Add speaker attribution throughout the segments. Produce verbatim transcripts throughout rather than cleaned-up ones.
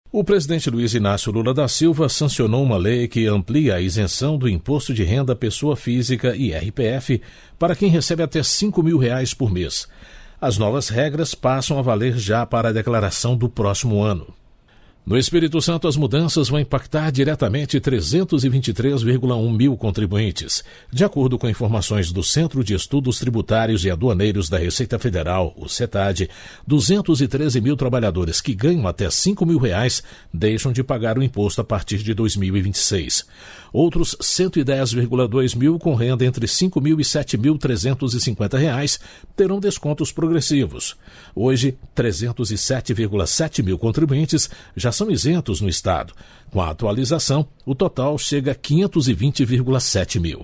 Speaker 1: O presidente Luiz Inácio Lula da Silva sancionou uma lei que amplia a isenção do Imposto de Renda Pessoa Física I R P F para quem recebe até cinco mil reais por mês. As novas regras passam a valer já para a declaração do próximo ano. No Espírito Santo, as mudanças vão impactar diretamente trezentos e vinte e três vírgula um mil contribuintes. De acordo com informações do Centro de Estudos Tributários e Aduaneiros da Receita Federal, o CETAD, duzentos e treze mil trabalhadores que ganham até cinco mil reais deixam de pagar o imposto a partir de dois mil e vinte e seis. Outros cento e dez vírgula dois mil com renda entre cinco mil e sete mil trezentos e cinquenta reais terão descontos progressivos. Hoje, trezentos e sete vírgula sete mil contribuintes já são isentos no estado. Com a atualização, o total chega a quinhentos e vinte vírgula sete mil.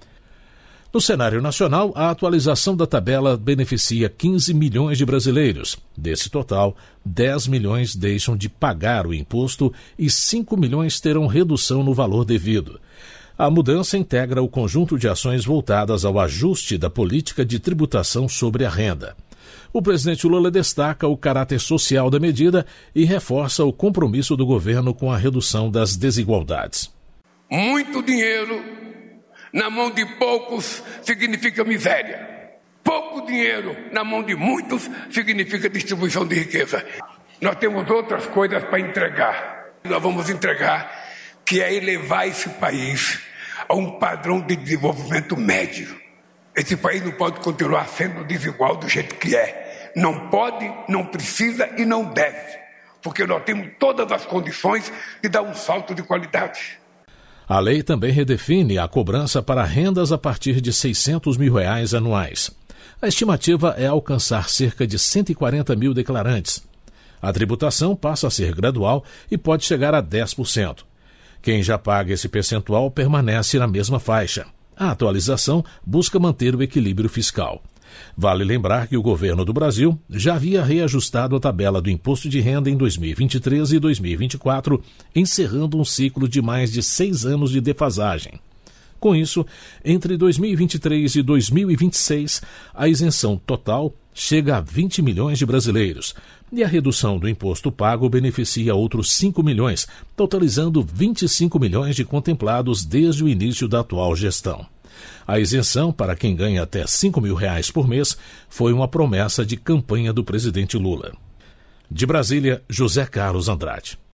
Speaker 1: No cenário nacional, a atualização da tabela beneficia quinze milhões de brasileiros. Desse total, dez milhões deixam de pagar o imposto e cinco milhões terão redução no valor devido. A mudança integra o conjunto de ações voltadas ao ajuste da política de tributação sobre a renda. O presidente Lula destaca o caráter social da medida e reforça o compromisso do governo com a redução das desigualdades.
Speaker 2: Muito dinheiro na mão de poucos significa miséria. Pouco dinheiro na mão de muitos significa distribuição de riqueza. Nós temos outras coisas para entregar. Nós vamos entregar que é elevar esse país a um padrão de desenvolvimento médio. Esse país não pode continuar sendo desigual do jeito que é. Não pode, não precisa e não deve, porque nós temos todas as condições de dar um salto de qualidade.
Speaker 1: A lei também redefine a cobrança para rendas a partir de seiscentos mil reais anuais. A estimativa é alcançar cerca de cento e quarenta mil declarantes. A tributação passa a ser gradual e pode chegar a dez por cento. Quem já paga esse percentual permanece na mesma faixa. A atualização busca manter o equilíbrio fiscal. Vale lembrar que o governo do Brasil já havia reajustado a tabela do imposto de renda em dois mil e vinte e três e dois mil e vinte e quatro, encerrando um ciclo de mais de seis anos de defasagem. Com isso, entre dois mil e vinte e três e dois mil e vinte e seis, a isenção total chega a vinte milhões de brasileiros e a redução do imposto pago beneficia outros cinco milhões, totalizando vinte e cinco milhões de contemplados desde o início da atual gestão. A isenção para quem ganha até cinco mil reais por mês foi uma promessa de campanha do presidente Lula. De Brasília, José Carlos Andrade.